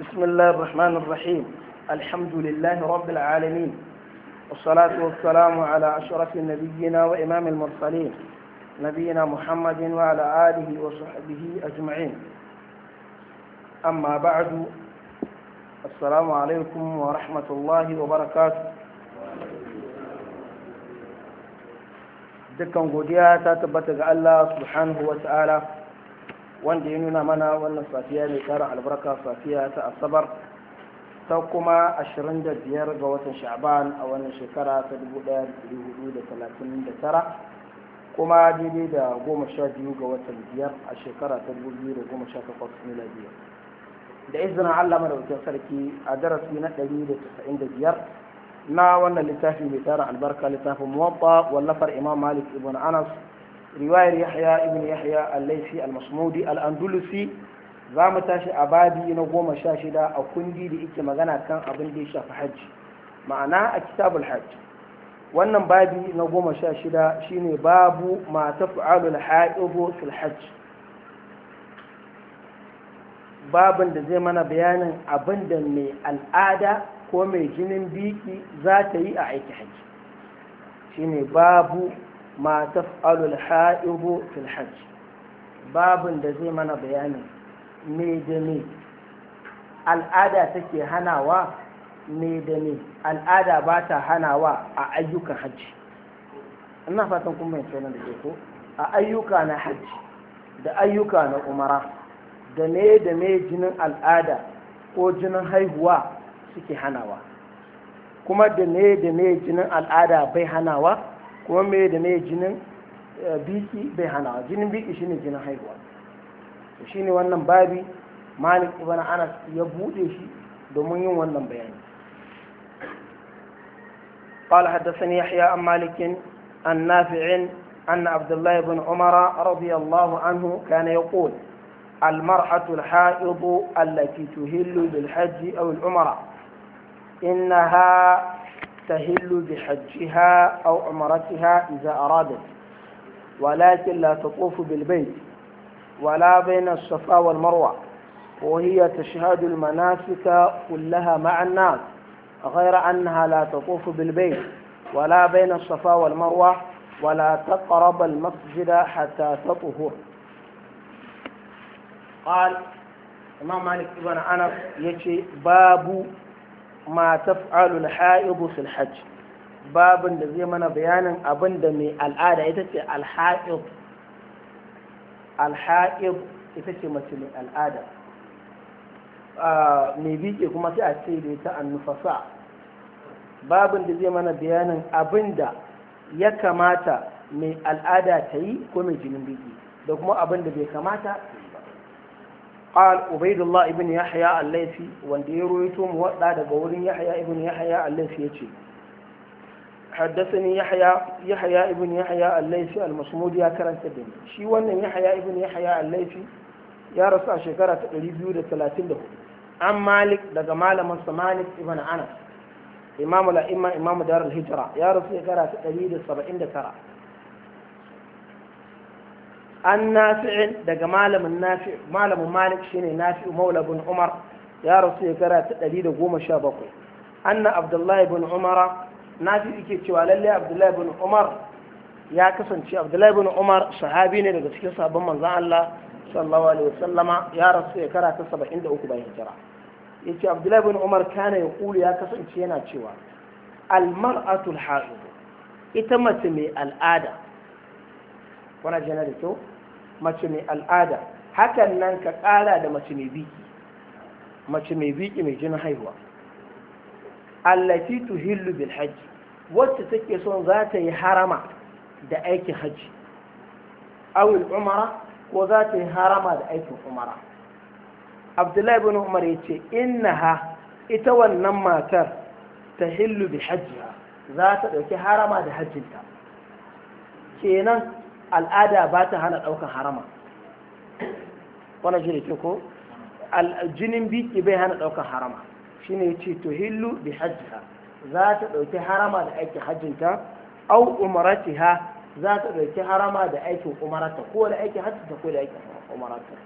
بسم الله الرحمن الرحيم. الحمد لله رب العالمين، والصلاة والسلام على أشرف النبيين وإمام المرسلين نبينا محمد وعلى آله وصحبه أجمعين. أما بعد، السلام عليكم ورحمة الله وبركاته. dukkan godiya ta tabbata ga Allah subhanahu wa ta'ala, wanda ya nuna mana wannan safiya mai tara albarka, safiya ta asabar ta kuma 25 ga watan sha'ban a wannan shekara ta 1439, kuma daidai da 12 ga watan biyar a shekara ta 2018 miladiya. Da izinin Allah madaukakin sarki, a darasi na 195 na wannan littafi mai tara albarka, littafin muwatta wallafar imam malik ibn anas, riwayar yahya ibn yahya al-laifi al-masmudi al-andalusi. za mu tashi a babi na 16 a kundi da yake magana kan abin da ya shafi hajji, ma'ana a kitabul hajj. wannan babi na 16 shine babu ma taf'alu al-ha'idu fil hajj, babin da zai mana bayanin abin da mai al'ada ko mai jinin biki za ta yi a aiki hajji. shine babu ma taf'alul ha'idu fil hajj, babin da zai mana bayanin me da me al'ada take hanawa, me da me al'ada ba ta hanawa a ayyukan hajji. ina fatan kun bayyana wannan da ke ko a ayyuka na hajji da ayyuka na umara, da me jinin al'ada ko jinin haihuwa suke hanawa, kuma da me jinin al'ada bai hanawa, kuma me da me jinin biki bai hanawa. jinin biki shine jinin haihuwa. shine wannan babi malik ibn anas ya bude shi domin yin wannan bayani. قال حدثني يحيى عن مالك عن نافع أن عبد الله بن عمر رضي الله عنه كان يقول: المرأة الحائض التي تهل بالحج أو العمرة إنها تهل بحجها أو عمرتها إذا أرادت، ولكن لا تطوف بالبيت ولا بين الصفا والمروة، وهي تشهد المناسك كلها مع الناس، غير أنها لا تطوف بالبيت ولا بين الصفا والمروة ولا تقرب المسجد حتى تطهر. قال إمام مالك بن أنس يجي باب ما تفعل الحائض في الحج، باب da zai mana bayanin abin da mai al'ada ita ce alha'id ita ce mace mai al'ada, mai bike kuma sai a ce da ita annufasa. babin da zai mana bayanin abin da ya kamata mai al'ada ta yi ko mai jinin biki, da kuma abin da bai kamata. قال عبيد الله ابن يحيى الليثي wanda ya ruwaito muwadda daga wurin Yahya ibn Yahya al-Laythi yace haddathani Yahya ibn Yahya al-Laythi al-Masmudi ya karanta da ni. shi wannan Yahya ibn Yahya al-Laythi ya rasu a shekara ta 234 an Malik daga malamin sa Malik ibn Anas, imamu la'imma imamu darul hijra, ya rasu shekara ta 179 an nafi'in daga malamin malik shine nafi'u maula bin umar, ya rasu shekara ta 117 anna abdullahi bin umara, nafi'u ke cewa lalle abdullahi bin umar ya kasance, abdullahi bin umar sahabi ne daga cikin sahabban manzon Allah sallallahu alaihi wasallama, ya rasu shekara ta 73 bayan hijira. yace abdullahi bin umar kana yaqulu, ya kasance yana cewa al-mar'atul ha'id, ita mace mai al'ada, wannan jana da kyau, mace mai al'ada, hakan nan ka ƙara da mace mai biki mai jinin haihuwa, allati tuhillu bil hajji, wacce take son za ta yi harama da aikin hajji, awil umara, ko za ta yi harama da aikin umara. abdullahi bin umar ya ce innaha, ita wannan matar tahillu bi hajjiha, za ta ɗauki harama da hajjinta. kenan al'ada ba ta hana ɗaukan harama, wannan shi ne ke ko jinin biki bai hana ɗaukan harama. shine yace to hillu bi hajjiha, za ta ɗauki harama da aikin hajjinta, au umaratiha, za ta ɗauki harama da aikin umarata, ko da aikin hajjinta ko da aikin umarata.